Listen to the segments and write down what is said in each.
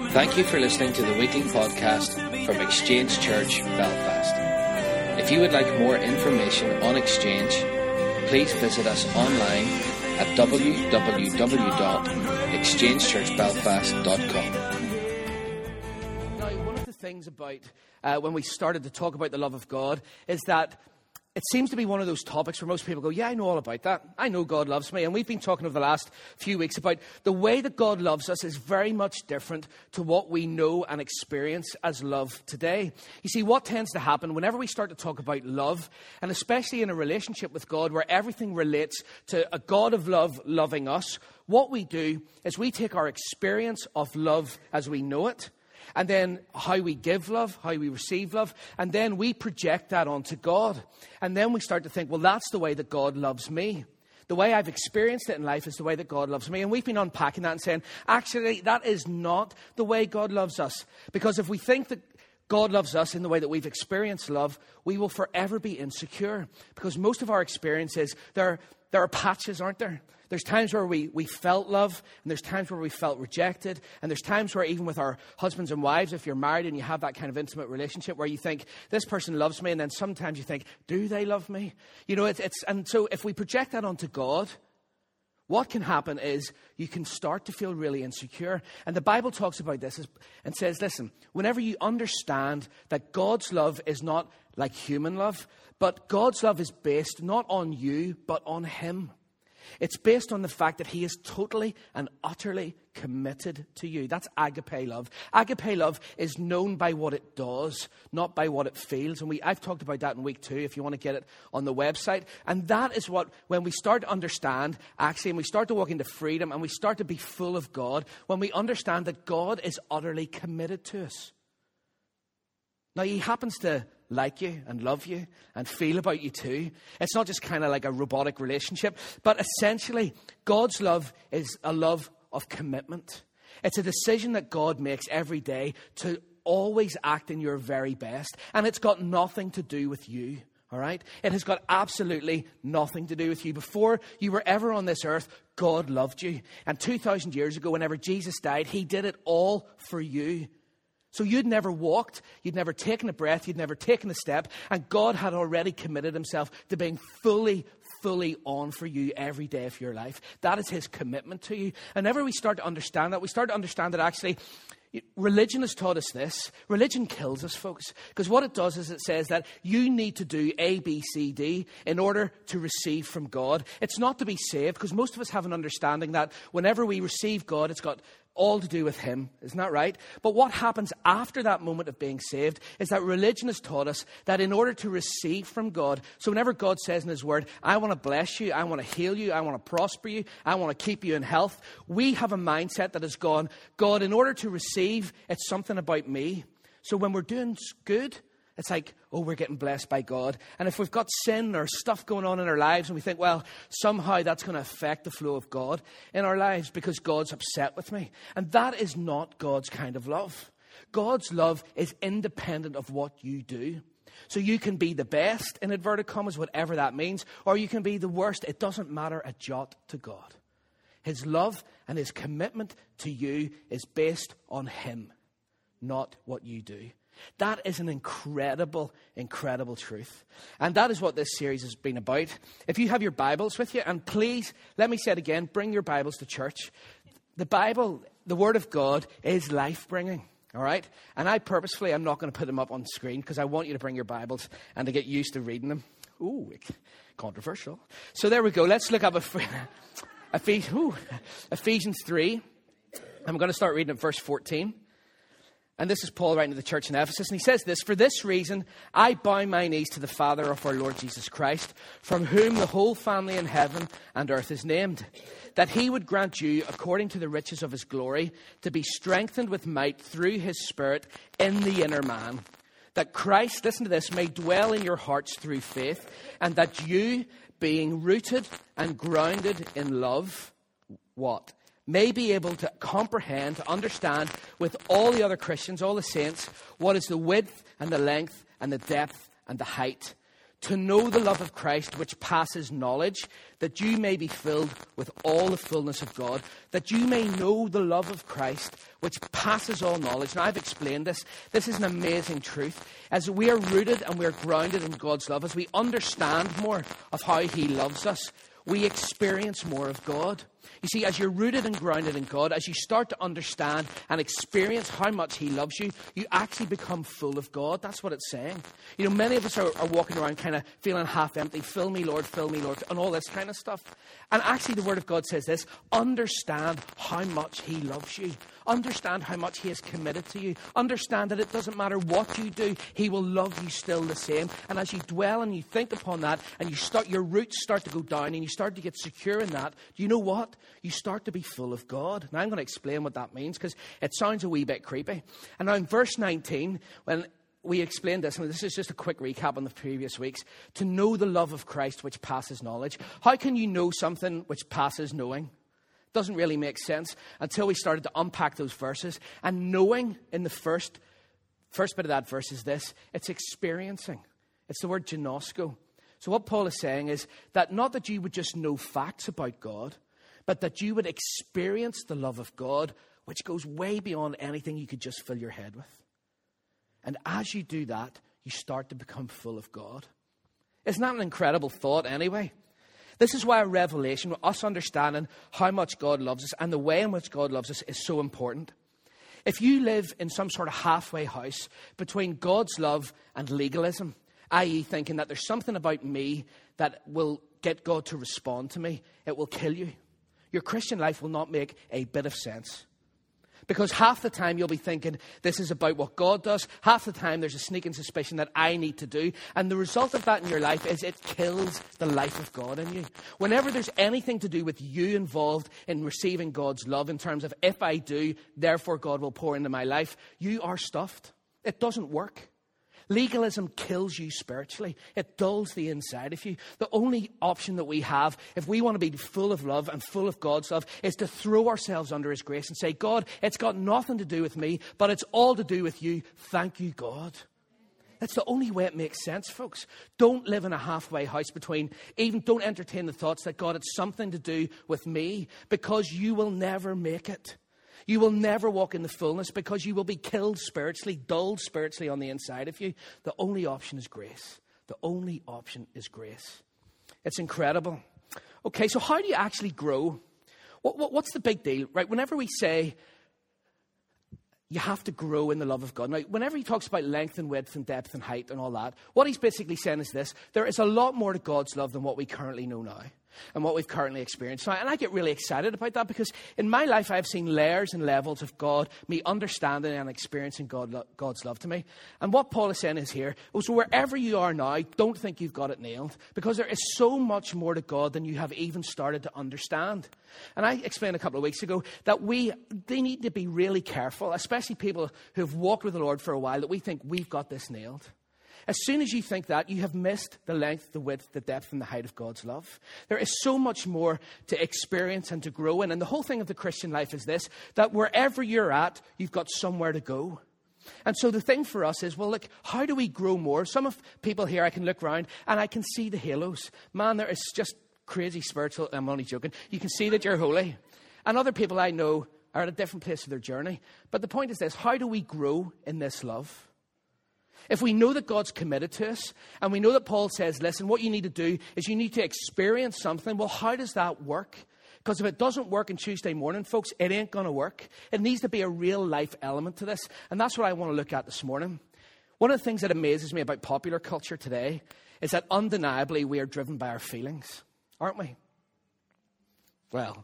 Thank you for listening to the weekly podcast from Exchange Church, Belfast. If you would like more information on Exchange, please visit us online at www.exchangechurchbelfast.com. Now, one of the things about when we started to talk about the love of God is that it seems to be one of those topics where most people go, yeah, I know all about that. I know God loves me. And we've been talking over the last few weeks about the way that God loves us is very much different to what we know and experience as love today. You see, what tends to happen whenever we start to talk about love, and especially in a relationship with God where everything relates to a God of love loving us, what we do is we take our experience of love as we know it, and then how we give love, how we receive love, and then we project that onto God. And then we start to think, well, that's the way that God loves me. The way I've experienced it in life is the way that God loves me. And we've been unpacking that and saying, actually, that is not the way God loves us. Because if we think that God loves us in the way that we've experienced love, we will forever be insecure. Because most of our experiences, there are patches, aren't there? There's times where we felt love, and there's times where we felt rejected, and there's times where even with our husbands and wives, if you're married and you have that kind of intimate relationship where you think, this person loves me, and then sometimes you think, do they love me? You know, and so if we project that onto God, what can happen is you can start to feel really insecure. And the Bible talks about this and says, listen, whenever you understand that God's love is not like human love, but God's love is based not on you, but on Him. It's based on the fact that He is totally and utterly committed to you. That's agape love. Agape love is known by what it does, not by what it feels. And I've talked about that in week 2, if you want to get it on the website. And that is what, when we start to understand, actually, and we start to walk into freedom, and we start to be full of God, when we understand that God is utterly committed to us. Now, He happens to like you and love you and feel about you too. It's not just kind of like a robotic relationship, but essentially God's love is a love of commitment. It's a decision that God makes every day to always act in your very best, and it's got nothing to do with you. All right? It has got absolutely nothing to do with you. Before you were ever on this earth, God loved you. And 2,000 years ago, whenever Jesus died, He did it all for you. So you'd never walked, you'd never taken a breath, you'd never taken a step, and God had already committed Himself to being fully on for you every day of your life. That is His commitment to you. And whenever we start to understand that, we start to understand that actually religion has taught us this. Religion kills us, folks. Because what it does is it says that you need to do A, B, C, D in order to receive from God. It's not to be saved, because most of us have an understanding that whenever we receive God, it's got all to do with Him. Isn't that right? But what happens after that moment of being saved is that religion has taught us that in order to receive from God, so whenever God says in His Word, I want to bless you, I want to heal you, I want to prosper you, I want to keep you in health, we have a mindset that has gone, God, in order to receive, it's something about me. So when we're doing good, it's like, oh, we're getting blessed by God. And if we've got sin or stuff going on in our lives and we think, well, somehow that's going to affect the flow of God in our lives because God's upset with me. And that is not God's kind of love. God's love is independent of what you do. So you can be the best, in inverted commas, whatever that means, or you can be the worst. It doesn't matter a jot to God. His love and His commitment to you is based on Him, not what you do. That is an incredible, incredible truth. And that is what this series has been about. If you have your Bibles with you, and please, let me say it again, bring your Bibles to church. The Bible, the Word of God, is life-bringing. All right? And I purposefully am not going to put them up on screen because I want you to bring your Bibles and to get used to reading them. Ooh, controversial. So there we go. Let's look up Ephesians 3. I'm going to start reading at verse 14. And this is Paul writing to the church in Ephesus. And he says this, for this reason, I bow my knees to the Father of our Lord Jesus Christ, from whom the whole family in heaven and earth is named, that He would grant you, according to the riches of His glory, to be strengthened with might through His Spirit in the inner man, that Christ, listen to this, may dwell in your hearts through faith, and that you, being rooted and grounded in love, what? May be able to comprehend, to understand with all the other Christians, all the saints, what is the width and the length and the depth and the height, to know the love of Christ which passes knowledge, that you may be filled with all the fullness of God, that you may know the love of Christ which passes all knowledge. Now, I've explained this. This is an amazing truth. As we are rooted and we are grounded in God's love, as we understand more of how he loves us, we experience more of God. You see, as you're rooted and grounded in God, as you start to understand and experience how much he loves you, you actually become full of God. That's what it's saying. You know, many of us are walking around kind of feeling half empty. Fill me, Lord, and all this kind of stuff. And actually the Word of God says this: understand how much he loves you. Understand how much he is committed to you. Understand that it doesn't matter what you do, he will love you still the same. And as you dwell and you think upon that, and your roots start to go down and you start to get secure in that, do you know what? You start to be full of God. Now I'm going to explain what that means, because it sounds a wee bit creepy. And now in verse 19, when we explained this, and this is just a quick recap on the previous weeks, to know the love of Christ which passes knowledge. How can you know something which passes knowing? Doesn't really make sense until we started to unpack those verses. And knowing in the first bit of that verse is this: it's experiencing. It's the word ginosko. So what Paul is saying is that not that you would just know facts about God, but that you would experience the love of God, which goes way beyond anything you could just fill your head with. And as you do that, you start to become full of God. Isn't that an incredible thought anyway? This is why a revelation, us understanding how much God loves us and the way in which God loves us, is so important. If you live in some sort of halfway house between God's love and legalism, i.e. thinking that there's something about me that will get God to respond to me, it will kill you. Your Christian life will not make a bit of sense. Because half the time you'll be thinking this is about what God does. Half the time there's a sneaking suspicion that I need to do. And the result of that in your life is it kills the life of God in you. Whenever there's anything to do with you involved in receiving God's love, in terms of if I do, therefore God will pour into my life, you are stuffed. It doesn't work. Legalism kills you spiritually. It dulls the inside of you. The only option that we have, if we want to be full of love and full of God's love, is to throw ourselves under his grace and say, God, it's got nothing to do with me, but it's all to do with you. Thank you, God. That's the only way it makes sense, folks. Don't live in a halfway house between, even don't entertain the thoughts that God, it's something to do with me, because you will never make it. You will never walk in the fullness, because you will be killed spiritually, dulled spiritually on the inside of you. The only option is grace. The only option is grace. It's incredible. Okay, so how do you actually grow? What's the big deal, right? Whenever we say you have to grow in the love of God. Now, whenever he talks about length and width and depth and height and all that, what he's basically saying is this: there is a lot more to God's love than what we currently know now and what we've currently experienced now. And I get really excited about that, because in my life I've seen layers and levels of God, me understanding and experiencing God's love to me. And what Paul is saying is here, so wherever you are now, don't think you've got it nailed, because there is so much more to God than you have even started to understand. And I explained a couple of weeks ago that they need to be really careful, especially people who've walked with the Lord for a while, that we think we've got this nailed. As soon as you think that, you have missed the length, the width, the depth, and the height of God's love. There is so much more to experience and to grow in. And the whole thing of the Christian life is this: that wherever you're at, you've got somewhere to go. And so the thing for us is, well, look, how do we grow more? Some of people here, I can look around and I can see the halos. Man, there is just crazy spiritual. I'm only joking. You can see that you're holy. And other people I know are at a different place of their journey. But the point is this: how do we grow in this love? If we know that God's committed to us, and we know that Paul says, listen, what you need to do is you need to experience something. Well, how does that work? Because if it doesn't work on Tuesday morning, folks, it ain't going to work. It needs to be a real life element to this. And that's what I want to look at this morning. One of the things that amazes me about popular culture today is that undeniably we are driven by our feelings, aren't we? Well,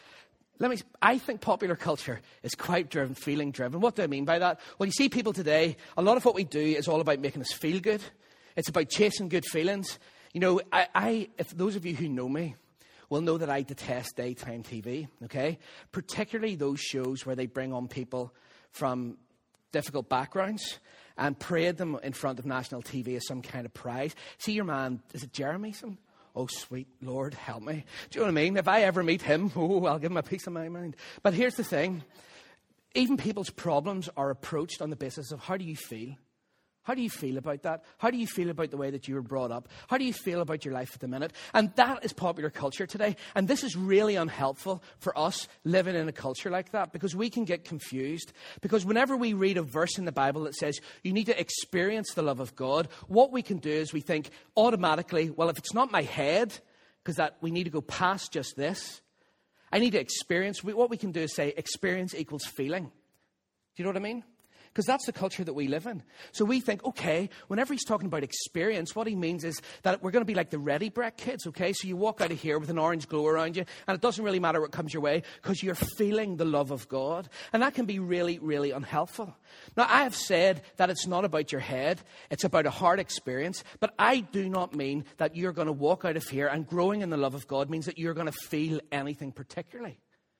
I think popular culture is quite feeling driven. What do I mean by that? Well, you see people today, a lot of what we do is all about making us feel good. It's about chasing good feelings. You know, if those of you who know me will know that I detest daytime TV, okay? Particularly those shows where they bring on people from difficult backgrounds and parade them in front of national TV as some kind of prize. See your man, is it Jeremy? Oh, sweet Lord, help me. Do you know what I mean? If I ever meet him, I'll give him a piece of my mind. But here's the thing. Even people's problems are approached on the basis of, how do you feel? How do you feel about that? How do you feel about the way that you were brought up? How do you feel about your life at the minute? And that is popular culture today. And this is really unhelpful for us living in a culture like that, because we can get confused. Because whenever we read a verse in the Bible that says you need to experience the love of God, what we can do is we think automatically, well, if it's not my head, because that we need to go past just this, I need to experience. What we can do is say experience equals feeling. Do you know what I mean? Because that's the culture that we live in. So we think, okay, whenever he's talking about experience, what he means is that we're going to be like the Ready Brek kids, okay? So you walk out of here with an orange glow around you, and it doesn't really matter what comes your way, because you're feeling the love of God. And that can be really, really unhelpful. Now, I have said that it's not about your head. It's about a heart experience. But I do not mean that you're going to walk out of here and growing in the love of God means that you're going to feel anything particularly.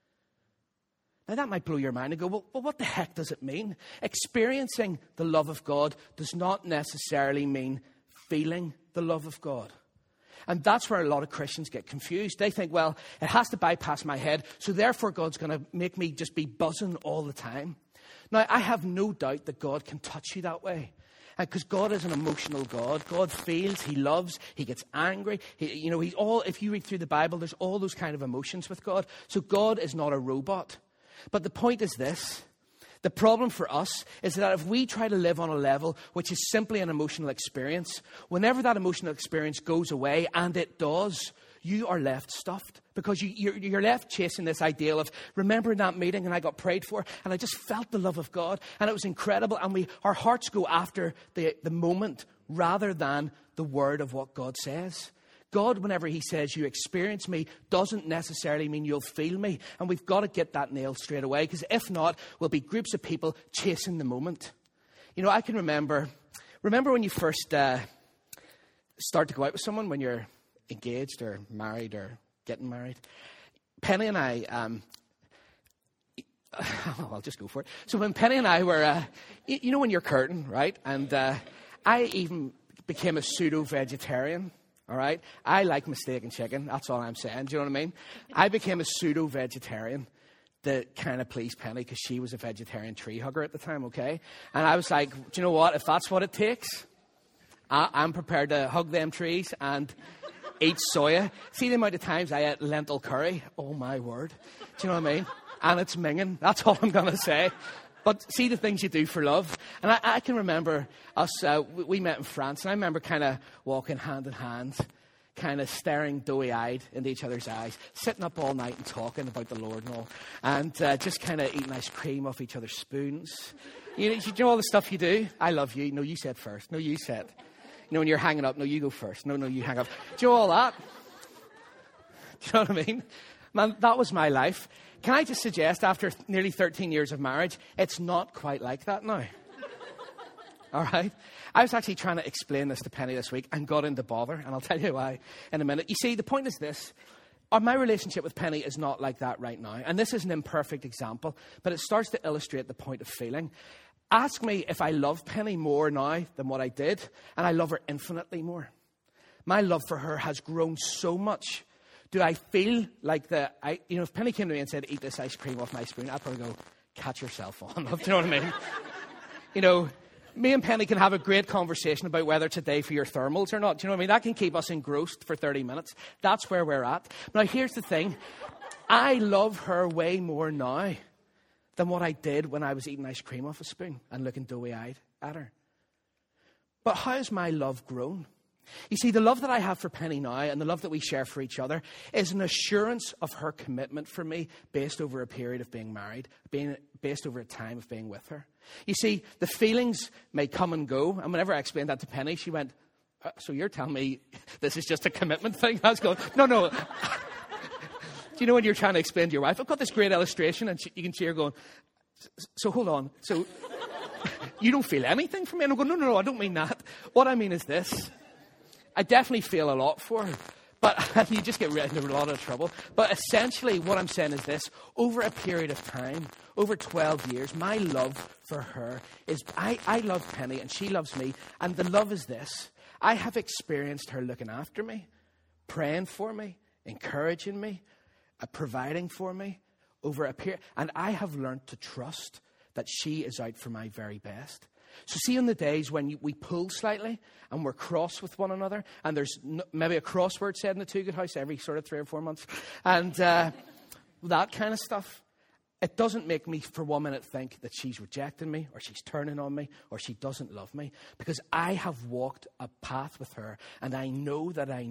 Now, that might blow your mind and go, well, what the heck does it mean? Experiencing the love of God does not necessarily mean feeling the love of God. And that's where a lot of Christians get confused. They think, well, it has to bypass my head, so therefore God's going to make me just be buzzing all the time. Now, I have no doubt that God can touch you that way. Because God is an emotional God. God feels, He loves, He gets angry. If you read through the Bible, there's all those kind of emotions with God. So God is not a robot. But the point is this. The problem for us is that if we try to live on a level which is simply an emotional experience, whenever that emotional experience goes away, and it does, you are left stuffed. Because you're left chasing this ideal of remembering that meeting and I got prayed for and I just felt the love of God and it was incredible, and our hearts go after the moment rather than the word of what God says. God, whenever He says you experience me, doesn't necessarily mean you'll feel me. And we've got to get that nailed straight away, because if not, we'll be groups of people chasing the moment. You know, I can remember when you first start to go out with someone, when you're engaged or married or getting married. Penny and I, I'll just go for it. So when Penny and I were, when you're courting, right? And I even became a pseudo-vegetarian. All right? I like my steak and chicken. That's all I'm saying. Do you know what I mean? I became a pseudo-vegetarian to kind of please Penny, because she was a vegetarian tree hugger at the time, okay? And I was like, do you know what? If that's what it takes, I'm prepared to hug them trees and eat soya. See the amount of times I ate lentil curry? Oh, my word. Do you know what I mean? And it's minging. That's all I'm going to say. But see the things you do for love. And I can remember us, we met in France, and I remember kind of walking hand in hand, kind of staring doughy-eyed into each other's eyes, sitting up all night and talking about the Lord and all, and just kind of eating ice cream off each other's spoons. You know all the stuff you do? I love you. No, you said first. No, you said. When you're hanging up, no, you go first. No, you hang up. Do you know all that? Do you know what I mean? Man, that was my life. Can I just suggest, after nearly 13 years of marriage, it's not quite like that now. All right? I was actually trying to explain this to Penny this week and got into bother, and I'll tell you why in a minute. You see, the point is this. My relationship with Penny is not like that right now. And this is an imperfect example, but it starts to illustrate the point of feeling. Ask me if I love Penny more now than what I did, and I love her infinitely more. My love for her has grown so much. Do I feel like if Penny came to me and said, eat this ice cream off my spoon, I'd probably go, catch yourself on. Do you know what I mean? Me and Penny can have a great conversation about whether it's a day for your thermals or not. Do you know what I mean? That can keep us engrossed for 30 minutes. That's where we're at. Now, here's the thing. I love her way more now than what I did when I was eating ice cream off a spoon and looking doughy-eyed at her. But how has my love grown? You see, the love that I have for Penny now and the love that we share for each other is an assurance of her commitment for me based over a period of being married, based over a time of being with her. You see, the feelings may come and go. And whenever I explained that to Penny, she went, so you're telling me this is just a commitment thing? I was going, no. Do you know when you're trying to explain to your wife, I've got this great illustration, and you can see her going, so hold on. So you don't feel anything for me? And I'm going, no, I don't mean that. What I mean is this. I definitely feel a lot for her, but you just get into a lot of trouble. But essentially what I'm saying is this. Over a period of time, over 12 years, my love for her is, I love Penny and she loves me. And the love is this. I have experienced her looking after me, praying for me, encouraging me, providing for me over a period. And I have learned to trust that she is out for my very best. So see, on the days when we pull slightly and we're cross with one another, and there's maybe a crossword said in the Too Good House every sort of 3 or 4 months, and that kind of stuff, it doesn't make me for 1 minute think that she's rejecting me or she's turning on me or she doesn't love me, because I have walked a path with her, and I know that I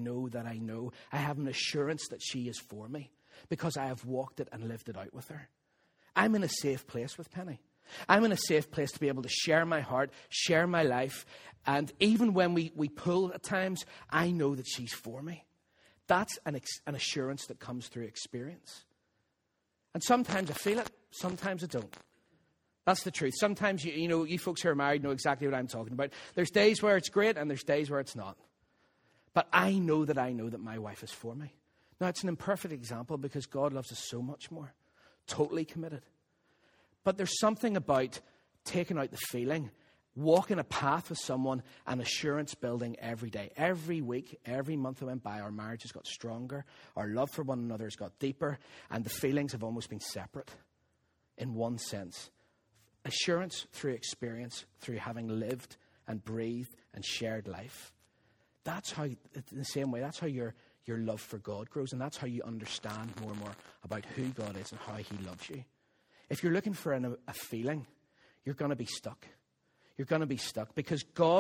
have an assurance that she is for me because I have walked it and lived it out with her. I'm in a safe place with Penny. I'm in a safe place to be able to share my heart, share my life, and even when we pull at times, I know that she's for me. That's an assurance that comes through experience. And sometimes I feel it, sometimes I don't. That's the truth. Sometimes, you folks who are married know exactly what I'm talking about. There's days where it's great and there's days where it's not. But I know that my wife is for me. Now, it's an imperfect example because God loves us so much more. Totally committed. But there's something about taking out the feeling, walking a path with someone, and assurance building every day. Every week, every month that went by, our marriage has got stronger. Our love for one another has got deeper. And the feelings have almost been separate in one sense. Assurance through experience, through having lived and breathed and shared life. That's how, in the same way, that's how your love for God grows. And that's how you understand more and more about who God is and how he loves you. If you're looking for a feeling, you're going to be stuck. You're going to be stuck because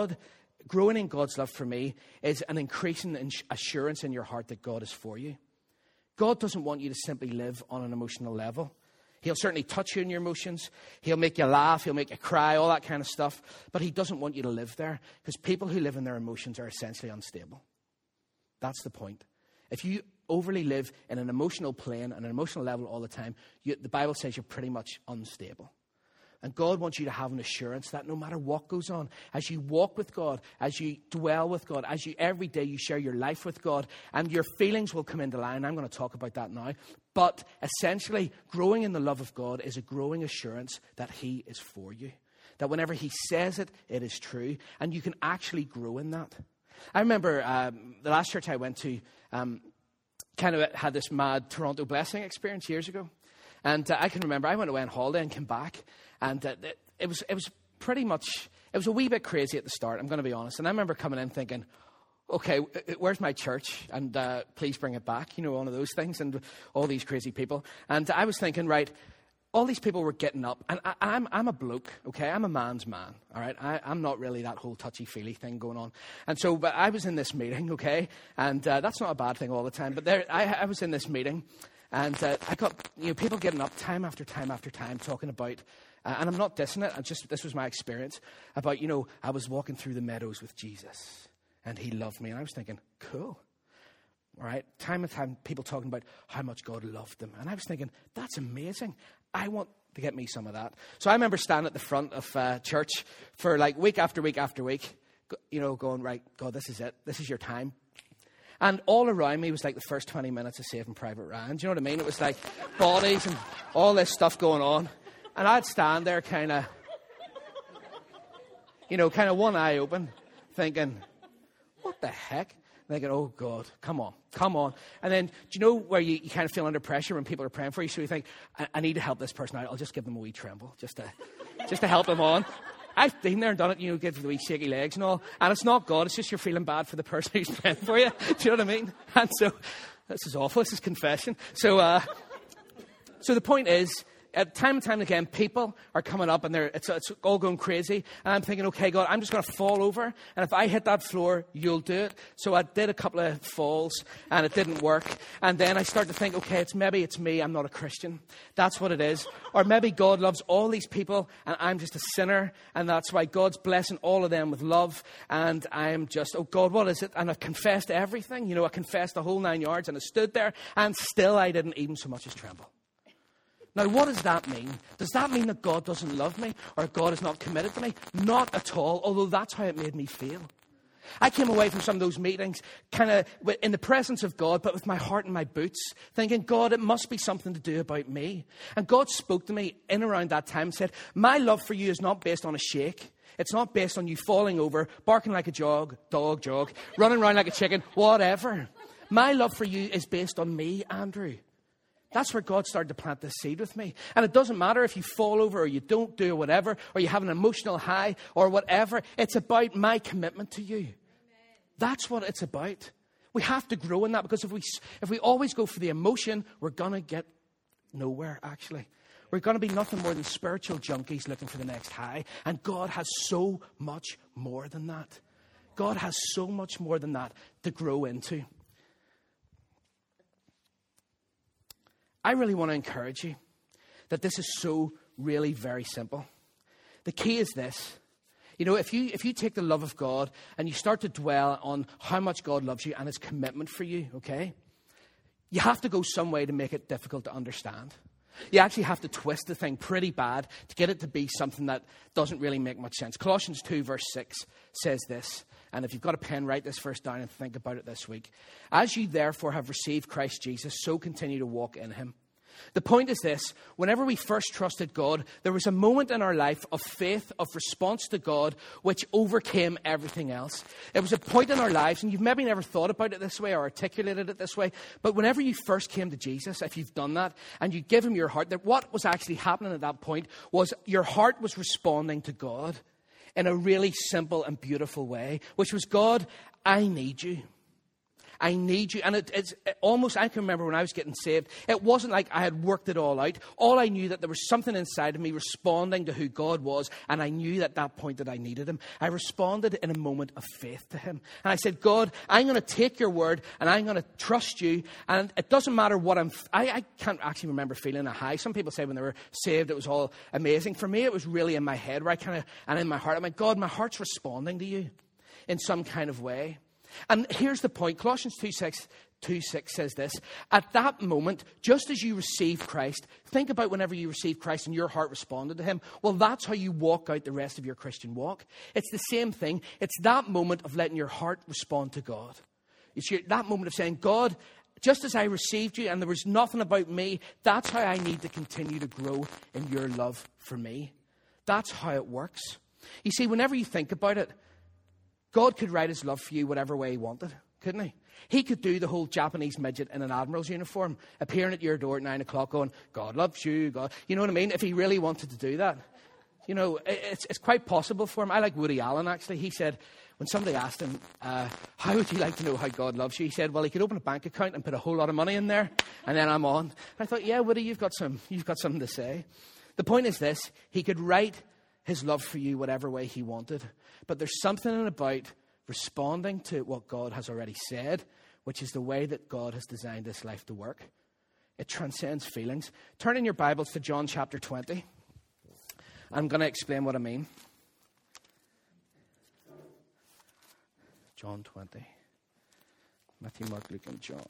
growing in God's love for me is an increasing assurance in your heart that God is for you. God doesn't want you to simply live on an emotional level. He'll certainly touch you in your emotions. He'll make you laugh. He'll make you cry, all that kind of stuff. But he doesn't want you to live there because people who live in their emotions are essentially unstable. That's the point. If you overly live in an emotional plane, an emotional level all the time, the Bible says you're pretty much unstable. And God wants you to have an assurance that no matter what goes on, as you walk with God, as you dwell with God, as you every day you share your life with God, and your feelings will come into line. I'm going to talk about that now. But essentially, growing in the love of God is a growing assurance that he is for you. That whenever he says it, it is true. And you can actually grow in that. I remember the last church I went to kind of had this mad Toronto blessing experience years ago. And I can remember I went away on holiday and came back. And it was pretty much, it was a wee bit crazy at the start, I'm going to be honest. And I remember coming in thinking, okay, where's my church? And please bring it back. One of those things and all these crazy people. And I was thinking, right, all these people were getting up. And I'm a bloke, okay? I'm a man's man, all right? I'm not really that whole touchy-feely thing going on. And so but I was in this meeting, okay? And that's not a bad thing all the time. But I was in this meeting. And I got people getting up time after time after time talking about, and I'm not dissing it, this was my experience, about, I was walking through the meadows with Jesus and he loved me. And I was thinking, cool. All right, time and time, people talking about how much God loved them. And I was thinking, that's amazing. I want to get me some of that. So I remember standing at the front of church for like week after week after week, going, right, God, this is it. This is your time. And all around me was like the first 20 minutes of Saving Private Ryan. Do you know what I mean? It was like bodies and all this stuff going on. And I'd stand there kind of one eye open, thinking, what the heck? Thinking, oh, God, come on. And then, do you know where you kind of feel under pressure when people are praying for you? So you think, I need to help this person out. I'll just give them a wee tremble just to help them on. I've been there and done it, give the wee shaky legs and all. And it's not God, it's just you're feeling bad for the person who's praying for you. Do you know what I mean? And so, this is awful, this is confession. So the point is, time and time again, people are coming up and it's all going crazy. And I'm thinking, okay, God, I'm just going to fall over. And if I hit that floor, you'll do it. So I did a couple of falls and it didn't work. And then I start to think, okay, maybe it's me. I'm not a Christian. That's what it is. Or maybe God loves all these people and I'm just a sinner. And that's why God's blessing all of them with love. And I'm just, oh God, what is it? And I've confessed everything. I confessed the whole 9 yards and I stood there and still I didn't even so much as tremble. Now, what does that mean? Does that mean that God doesn't love me or God is not committed to me? Not at all, although that's how it made me feel. I came away from some of those meetings kind of in the presence of God, but with my heart in my boots, thinking, God, it must be something to do about me. And God spoke to me in around that time and said, my love for you is not based on a shake. It's not based on you falling over, barking like a dog, running around like a chicken, whatever. My love for you is based on me, Andrew. That's where God started to plant this seed with me. And it doesn't matter if you fall over or you don't do whatever, or you have an emotional high or whatever. It's about my commitment to you. Amen. That's what it's about. We have to grow in that, because if we always go for the emotion, we're going to get nowhere, actually. We're going to be nothing more than spiritual junkies looking for the next high. And God has so much more than that. God has so much more than that to grow into. I really want to encourage you that this is so really very simple. The key is this. You know, if you take the love of God and you start to dwell on how much God loves you and his commitment for you, okay, you have to go some way to make it difficult to understand. You actually have to twist the thing pretty bad to get it to be something that doesn't really make much sense. Colossians 2 verse 6 says this, and if you've got a pen, write this verse down and think about it this week. As you therefore have received Christ Jesus, so continue to walk in him. The point is this: whenever we first trusted God, there was a moment in our life of faith, of response to God, which overcame everything else. It was a point in our lives, and you've maybe never thought about it this way or articulated it this way, but whenever you first came to Jesus, if you've done that, and you give him your heart, that what was actually happening at that point was your heart was responding to God in a really simple and beautiful way, which was, God, I need you. I need you. And it's almost, I can remember when I was getting saved, it wasn't like I had worked it all out. All I knew that there was something inside of me responding to who God was, and I knew at that point that I needed him. I responded in a moment of faith to him. And I said, God, I'm going to take your word, and I'm going to trust you, and it doesn't matter what I can't actually remember feeling a high. Some people say when they were saved it was all amazing. For me, it was really in my head, where and in my heart, I'm like, God, my heart's responding to you in some kind of way. And here's the point. Colossians 2:6 says this. At that moment, just as you received Christ, think about whenever you received Christ and your heart responded to him. Well, that's how you walk out the rest of your Christian walk. It's the same thing. It's that moment of letting your heart respond to God. It's that moment of saying, God, just as I received you and there was nothing about me, that's how I need to continue to grow in your love for me. That's how it works. You see, whenever you think about it, God could write his love for you whatever way he wanted, couldn't he? He could do the whole Japanese midget in an admiral's uniform, appearing at your door at 9 o'clock going, God loves you, God. You know what I mean? If he really wanted to do that. You know, it's quite possible for him. I like Woody Allen, actually. He said, when somebody asked him, how would you like to know how God loves you? He said, well, he could open a bank account and put a whole lot of money in there, and then I'm on. I thought, yeah, Woody, you've got something to say. The point is this: he could write his love for you whatever way he wanted. But there's something about responding to what God has already said, which is the way that God has designed this life to work. It transcends feelings. Turn in your Bibles to John chapter 20. I'm going to explain what I mean. John 20. Matthew, Mark, Luke, and John.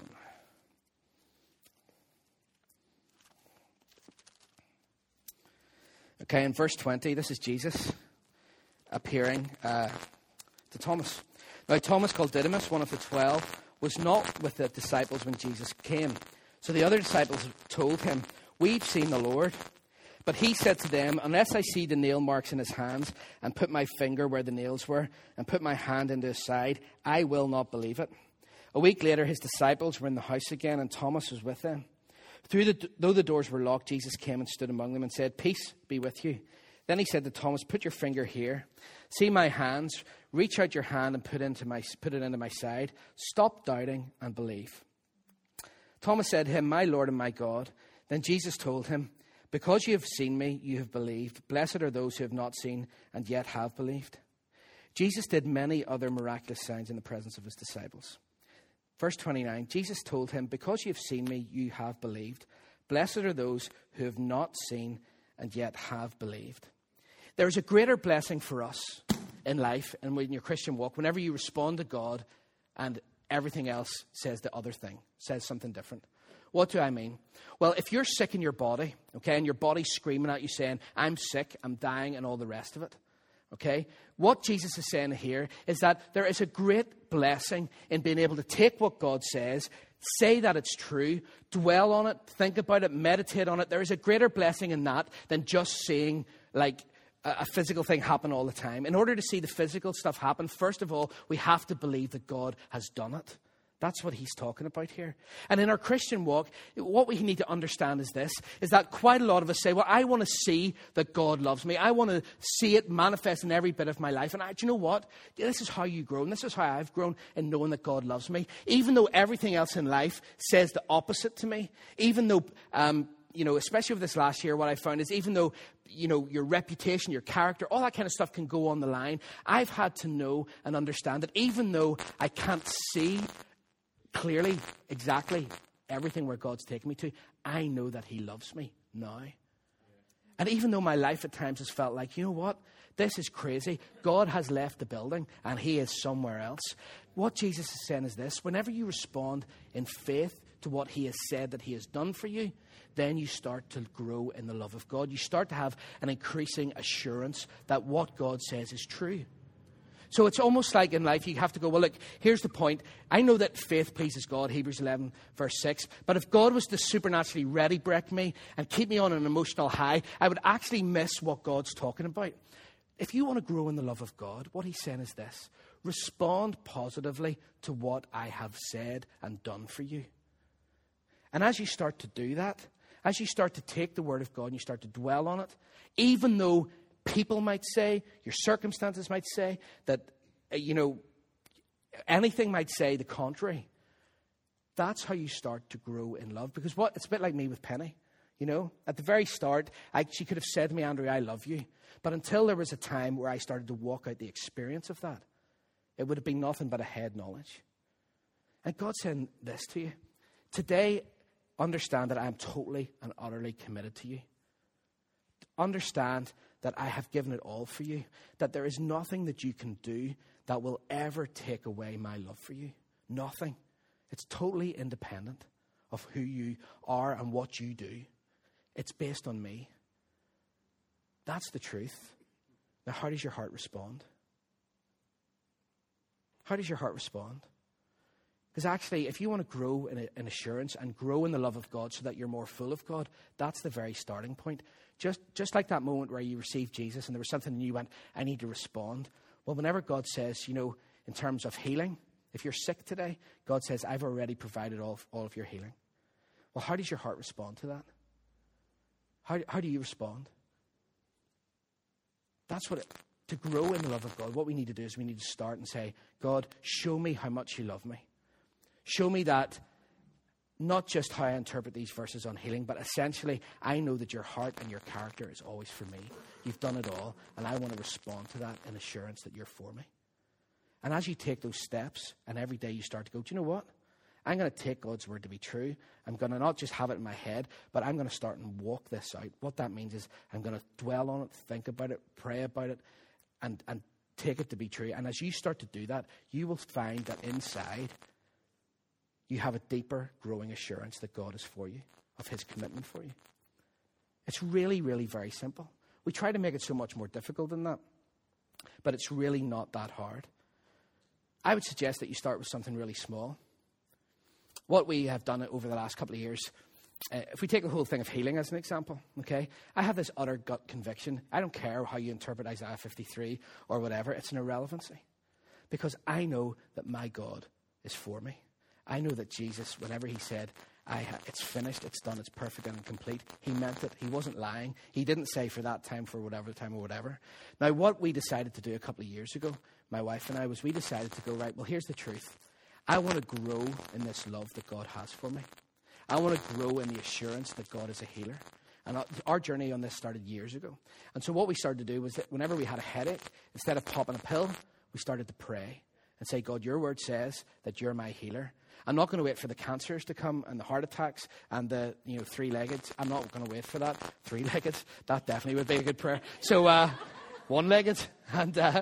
Okay, in verse 20, this is Jesus appearing to Thomas. Now, Thomas, called Didymus, one of the 12, was not with the disciples when Jesus came. So the other disciples told him, we've seen the Lord. But he said to them, unless I see the nail marks in his hands, and put my finger where the nails were, and put my hand into his side, I will not believe it. A week later, his disciples were in the house again, and Thomas was with them. Though the doors were locked, Jesus came and stood among them and said, peace be with you. Then he said to Thomas, put your finger here. See my hands. Reach out your hand and put it into my side. Stop doubting and believe. Thomas said to him, my Lord and my God. Then Jesus told him, because you have seen me, you have believed. Blessed are those who have not seen and yet have believed. Jesus did many other miraculous signs in the presence of his disciples. Verse 29, Jesus told him, because you have seen me, you have believed. Blessed are those who have not seen and yet have believed. There is a greater blessing for us in life and in your Christian walk whenever you respond to God and everything else says the other thing, says something different. What do I mean? Well, if you're sick in your body, okay, and your body's screaming at you saying, I'm sick, I'm dying, and all the rest of it, okay, what Jesus is saying here is that there is a great blessing in being able to take what God says, say that it's true, dwell on it, think about it, meditate on it. There is a greater blessing in that than just seeing like a physical thing happen all the time. In order to see the physical stuff happen, first of all, we have to believe that God has done it. That's what he's talking about here. And in our Christian walk, what we need to understand is this, is that quite a lot of us say, well, I want to see that God loves me. I want to see it manifest in every bit of my life. And do you know what? This is how you grow. And this is how I've grown in knowing that God loves me. Even though everything else in life says the opposite to me. Even though, especially over this last year, what I found is even though, your reputation, your character, all that kind of stuff can go on the line, I've had to know and understand that even though I can't see clearly, exactly everything where God's taken me to, I know that he loves me now. And even though my life at times has felt like, you know what, this is crazy. God has left the building and he is somewhere else. What Jesus is saying is this: whenever you respond in faith to what he has said that he has done for you, then you start to grow in the love of God. You start to have an increasing assurance that what God says is true. So it's almost like in life you have to go, well, look, here's the point. I know that faith pleases God, Hebrews 11, verse 6. But if God was to supernaturally ready break me and keep me on an emotional high, I would actually miss what God's talking about. If you want to grow in the love of God, what he's saying is this: respond positively to what I have said and done for you. And as you start to do that, as you start to take the word of God and you start to dwell on it, even though people might say, your circumstances might say that, anything might say the contrary. That's how you start to grow in love. Because it's a bit like me with Penny. At the very start, she could have said to me, Andrew, I love you. But until there was a time where I started to walk out the experience of that, it would have been nothing but a head knowledge. And God's saying this to you. Today, understand that I am totally and utterly committed to you. Understand that I have given it all for you, that there is nothing that you can do that will ever take away my love for you. Nothing. It's totally independent of who you are and what you do. It's based on me. That's the truth. Now, how does your heart respond? How does your heart respond? Because actually, if you want to grow in assurance and grow in the love of God so that you're more full of God, that's the very starting point. Just like that moment where you received Jesus and there was something and you went, I need to respond. Well, whenever God says, in terms of healing, if you're sick today, God says, I've already provided all of your healing. Well, how does your heart respond to that? How do you respond? That's to grow in the love of God, what we need to do is we need to start and say, God, show me how much you love me. Show me that, not just how I interpret these verses on healing, but essentially, I know that your heart and your character is always for me. You've done it all, and I want to respond to that in assurance that you're for me. And as you take those steps, and every day you start to go, do you know what? I'm going to take God's word to be true. I'm going to not just have it in my head, but I'm going to start and walk this out. What that means is I'm going to dwell on it, think about it, pray about it, and take it to be true. And as you start to do that, you will find that inside you have a deeper growing assurance that God is for you, of his commitment for you. It's really, really very simple. We try to make it so much more difficult than that, but it's really not that hard. I would suggest that you start with something really small. What we have done over the last couple of years, if we take the whole thing of healing as an example, okay, I have this utter gut conviction. I don't care how you interpret Isaiah 53 or whatever. It's an irrelevancy because I know that my God is for me. I know that Jesus, whenever he said, it's finished, it's done, it's perfect and complete, he meant it. He wasn't lying. He didn't say for that time, for whatever time or whatever. Now, what we decided to do a couple of years ago, my wife and I, was we decided to go, right, well, here's the truth. I want to grow in this love that God has for me. I want to grow in the assurance that God is a healer. And our journey on this started years ago. And so what we started to do was that whenever we had a headache, instead of popping a pill, we started to pray and say, God, your word says that you're my healer. I'm not going to wait for the cancers to come and the heart attacks and the three-legged. I'm not going to wait for that. Three-legged, that definitely would be a good prayer. So one-legged. And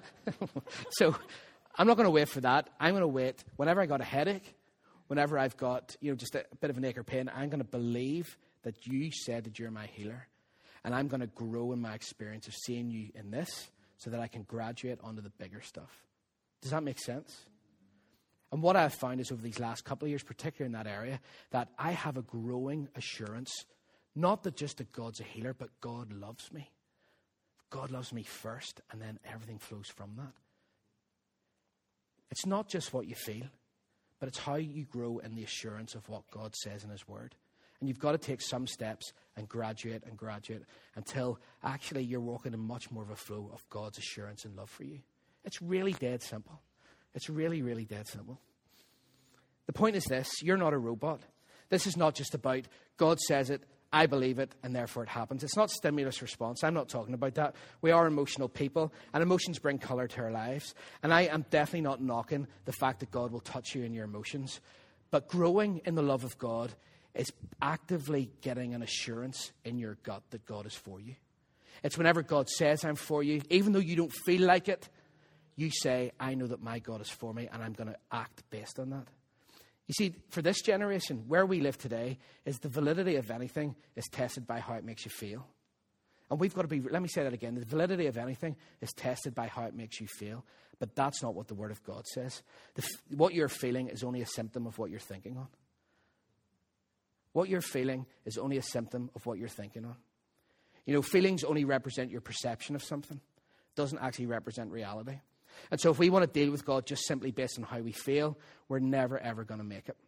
so I'm not going to wait for that. I'm going to wait whenever I got a headache, whenever I've got just a bit of an ache or pain, I'm going to believe that you said that you're my healer. And I'm going to grow in my experience of seeing you in this so that I can graduate onto the bigger stuff. Does that make sense? And what I've found is over these last couple of years, particularly in that area, that I have a growing assurance, not that just that God's a healer, but God loves me. God loves me first, and then everything flows from that. It's not just what you feel, but it's how you grow in the assurance of what God says in his word. And you've got to take some steps and graduate until actually you're walking in much more of a flow of God's assurance and love for you. It's really dead simple. It's really, really dead simple. The point is this: you're not a robot. This is not just about God says it, I believe it, and therefore it happens. It's not stimulus response. I'm not talking about that. We are emotional people, and emotions bring colour to our lives. And I am definitely not knocking the fact that God will touch you in your emotions. But growing in the love of God is actively getting an assurance in your gut that God is for you. It's whenever God says, I'm for you, even though you don't feel like it, you say, I know that my God is for me, and I'm going to act based on that. You see, for this generation, where we live today, is the validity of anything is tested by how it makes you feel. And we've got to be, let me say that again, the validity of anything is tested by how it makes you feel. But that's not what the Word of God says. What you're feeling is only a symptom of what you're thinking on. What you're feeling is only a symptom of what you're thinking on. You know, feelings only represent your perception of something. It doesn't actually represent reality. And so if we want to deal with God just simply based on how we feel, we're never, ever going to make it.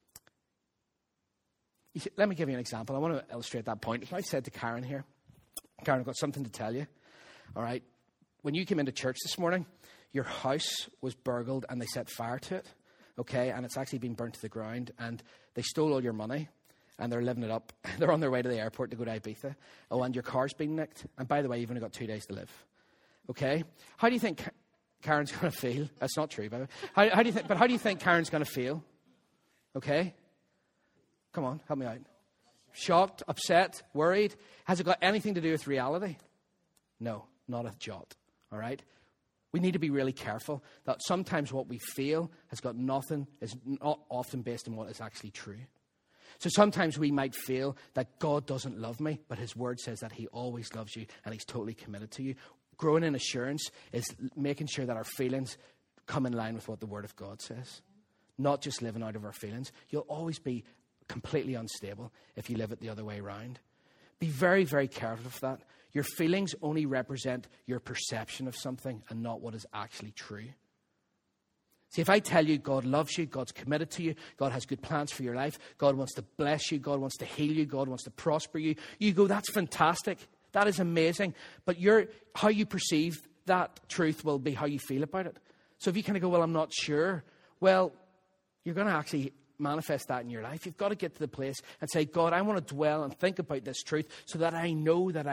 Let me give you an example. I want to illustrate that point. I said to Karen here, Karen, I've got something to tell you. All right. When you came into church this morning, your house was burgled and they set fire to it. Okay. And it's actually been burnt to the ground, and they stole all your money. And they're living it up. They're on their way to the airport to go to Ibiza. Oh, and your car's been nicked. And by the way, you've only got 2 days to live. Okay? How do you think Karen's going to feel? That's not true, by the way. How do you think Karen's going to feel? Okay? Come on, help me out. Shocked, upset, worried. Has it got anything to do with reality? No, not a jot. All right? We need to be really careful that sometimes what we feel is not often based on what is actually true. So sometimes we might feel that God doesn't love me, but his word says that he always loves you and he's totally committed to you. Growing in assurance is making sure that our feelings come in line with what the word of God says, not just living out of our feelings. You'll always be completely unstable if you live it the other way around. Be very, very careful of that. Your feelings only represent your perception of something and not what is actually true. See, if I tell you God loves you, God's committed to you, God has good plans for your life, God wants to bless you, God wants to heal you, God wants to prosper you, you go, that's fantastic. That is amazing. But how you perceive that truth will be how you feel about it. So if you kind of go, well, I'm not sure, well, you're going to actually manifest that in your life. You've got to get to the place and say, God, I want to dwell and think about this truth so that I know that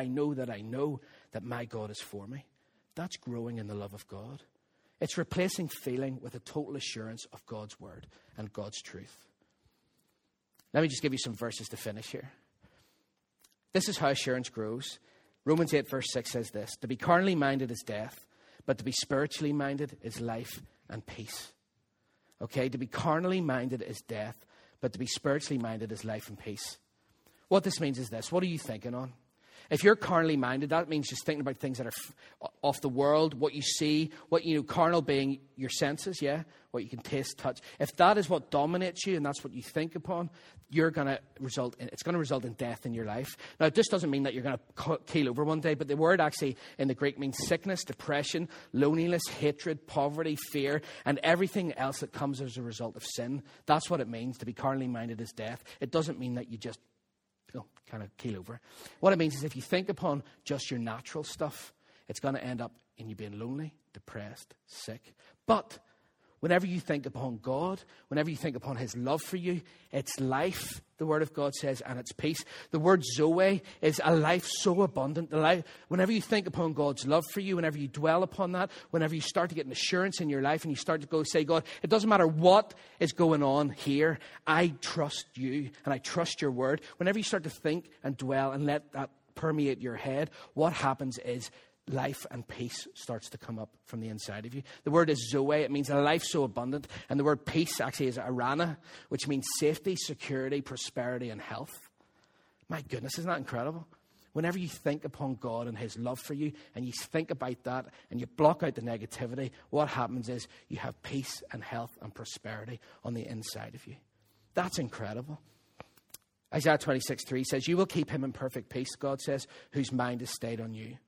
my God is for me. That's growing in the love of God. It's replacing feeling with a total assurance of God's word and God's truth. Let me just give you some verses to finish here. This is how assurance grows. Romans 8 verse 6 says this: to be carnally minded is death, but to be spiritually minded is life and peace. Okay, to be carnally minded is death, but to be spiritually minded is life and peace. What this means is this: what are you thinking on? If you're carnally minded, that means just thinking about things that are off the world, what you see, carnal being your senses, yeah? What you can taste, touch. If that is what dominates you and that's what you think upon, it's going to result in death in your life. Now, this doesn't mean that you're going to keel over one day, but the word actually in the Greek means sickness, depression, loneliness, hatred, poverty, fear, and everything else that comes as a result of sin. That's what it means. To be carnally minded is death. It doesn't mean that you just kind of keel over. What it means is if you think upon just your natural stuff, it's going to end up in you being lonely, depressed, sick. But whenever you think upon God, whenever you think upon his love for you, it's life, the word of God says, and it's peace. The word Zoe is a life so abundant. Whenever you think upon God's love for you, whenever you dwell upon that, whenever you start to get an assurance in your life and you start to go say, God, it doesn't matter what is going on here, I trust you and I trust your word. Whenever you start to think and dwell and let that permeate your head, what happens is life and peace starts to come up from the inside of you. The word is Zoe. It means a life so abundant. And the word peace actually is arana, which means safety, security, prosperity, and health. My goodness, isn't that incredible? Whenever you think upon God and his love for you, and you think about that, and you block out the negativity, what happens is you have peace and health and prosperity on the inside of you. That's incredible. Isaiah 26:3 says, you will keep him in perfect peace, God says, whose mind is stayed on you.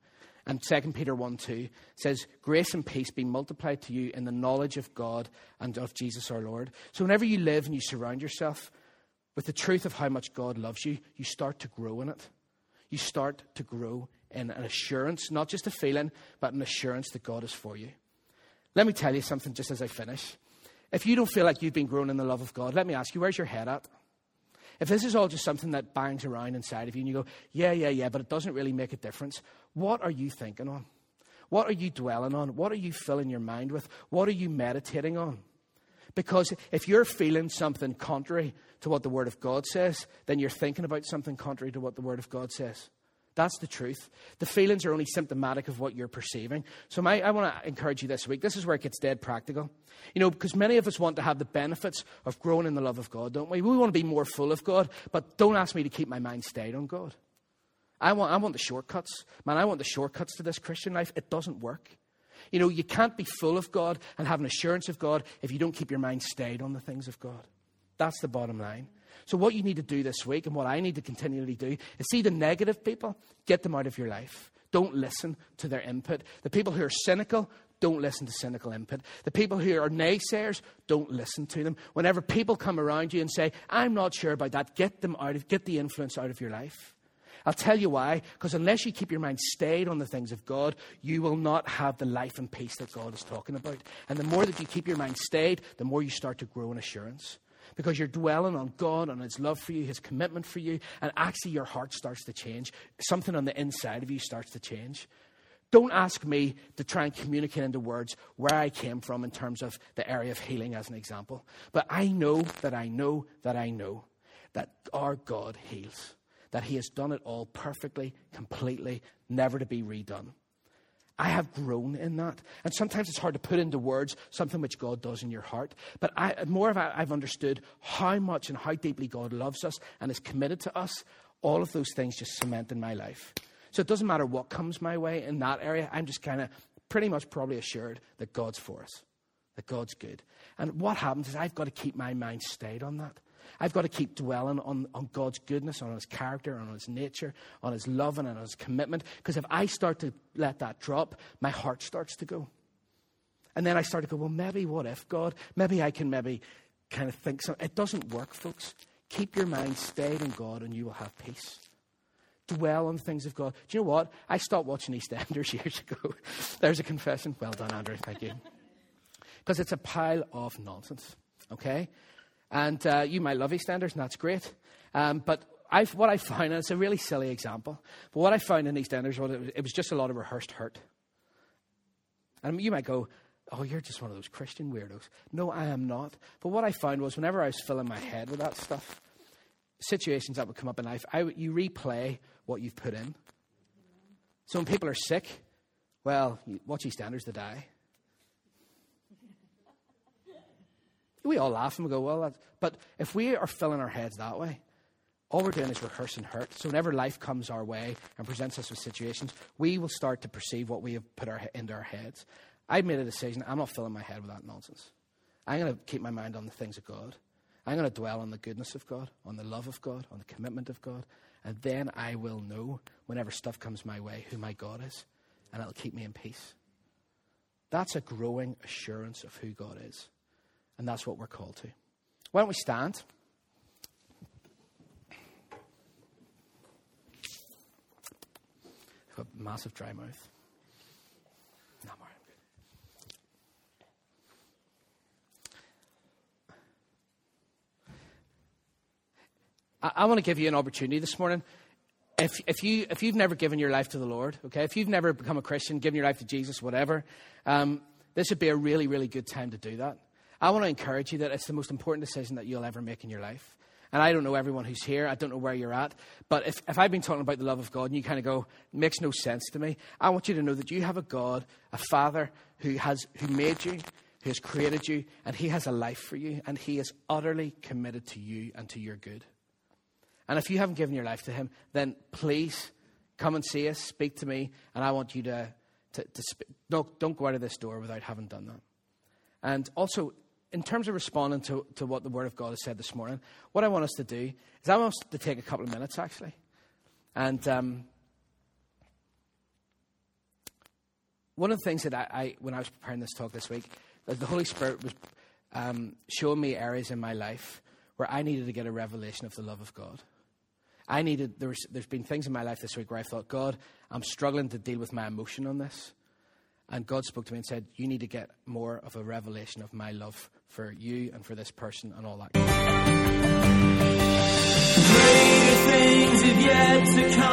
And 2 Peter 1:2 says, grace and peace be multiplied to you in the knowledge of God and of Jesus our Lord. So whenever you live and you surround yourself with the truth of how much God loves you, you start to grow in it. You start to grow in an assurance, not just a feeling, but an assurance that God is for you. Let me tell you something just as I finish. If you don't feel like you've been growing in the love of God, let me ask you, where's your head at? If this is all just something that bangs around inside of you and you go, yeah, but it doesn't really make a difference, what are you thinking on? What are you dwelling on? What are you filling your mind with? What are you meditating on? Because if you're feeling something contrary to what the Word of God says, then you're thinking about something contrary to what the Word of God says. That's the truth. The feelings are only symptomatic of what you're perceiving. So I want to encourage you this week. This is where it gets dead practical. You know, because many of us want to have the benefits of growing in the love of God, don't we? We want to be more full of God, but don't ask me to keep my mind stayed on God. I want the shortcuts. Man, I want the shortcuts to this Christian life. It doesn't work. You know, you can't be full of God and have an assurance of God if you don't keep your mind stayed on the things of God. That's the bottom line. So what you need to do this week, and what I need to continually do, is see the negative people, get them out of your life. Don't listen to their input. The people who are cynical, don't listen to cynical input. The people who are naysayers, don't listen to them. Whenever people come around you and say, I'm not sure about that, get the influence out of your life. I'll tell you why. Because unless you keep your mind stayed on the things of God, you will not have the life and peace that God is talking about. And the more that you keep your mind stayed, the more you start to grow in assurance. Because you're dwelling on God, on His love for you, His commitment for you, and actually your heart starts to change. Something on the inside of you starts to change. Don't ask me to try and communicate into words where I came from in terms of the area of healing as an example. But I know that our God heals. That He has done it all perfectly, completely, never to be redone. I have grown in that. And sometimes it's hard to put into words something which God does in your heart. But I've understood how much and how deeply God loves us and is committed to us. All of those things just cement in my life. So it doesn't matter what comes my way in that area. I'm just kind of pretty much probably assured that God's for us, that God's good. And what happens is I've got to keep my mind stayed on that. I've got to keep dwelling on God's goodness, on His character, on His nature, on His love and on His commitment. Because if I start to let that drop, my heart starts to go. And then I start to go, well, maybe what if, God? Maybe I can kind of think something. It doesn't work, folks. Keep your mind stayed on God and you will have peace. Dwell on things of God. Do you know what? I stopped watching EastEnders years ago. There's a confession. Well done, Andrew. Thank you. Because it's a pile of nonsense. Okay? And you might love EastEnders, and that's great. But what I found, and it's a really silly example, but what I found in EastEnders was it was just a lot of rehearsed hurt. And you might go, oh, you're just one of those Christian weirdos. No, I am not. But what I found was whenever I was filling my head with that stuff, situations that would come up in life, you replay what you've put in. So when people are sick, well, you watch EastEnders, they die. We all laugh and we go, well, but if we are filling our heads that way, all we're doing is rehearsing hurt. So whenever life comes our way and presents us with situations, we will start to perceive what we have put into our heads. I made a decision. I'm not filling my head with that nonsense. I'm going to keep my mind on the things of God. I'm going to dwell on the goodness of God, on the love of God, on the commitment of God. And then I will know, whenever stuff comes my way, who my God is. And it'll keep me in peace. That's a growing assurance of who God is. And that's what we're called to. Why don't we stand? I've got a massive dry mouth. No, I'm good. I want to give you an opportunity this morning. If you've never given your life to the Lord, okay, if you've never become a Christian, given your life to Jesus, whatever, this would be a really, really good time to do that. I want to encourage you that it's the most important decision that you'll ever make in your life. And I don't know everyone who's here. I don't know where you're at. But if I've been talking about the love of God and you kind of go, it makes no sense to me, I want you to know that you have a God, a Father who made you, who has created you, and He has a life for you, and He is utterly committed to you and to your good. And if you haven't given your life to Him, then please come and see us, speak to me, and I want you to speak. Don't go out of this door without having done that. And also, in terms of responding to what the Word of God has said this morning, what I want us to do is I want us to take a couple of minutes, actually. And one of the things that when I was preparing this talk this week, the Holy Spirit was showing me areas in my life where I needed to get a revelation of the love of God. There's been things in my life this week where I thought, God, I'm struggling to deal with my emotion on this. And God spoke to me and said, you need to get more of a revelation of my love for you and for this person and all that. Greater things have yet to come.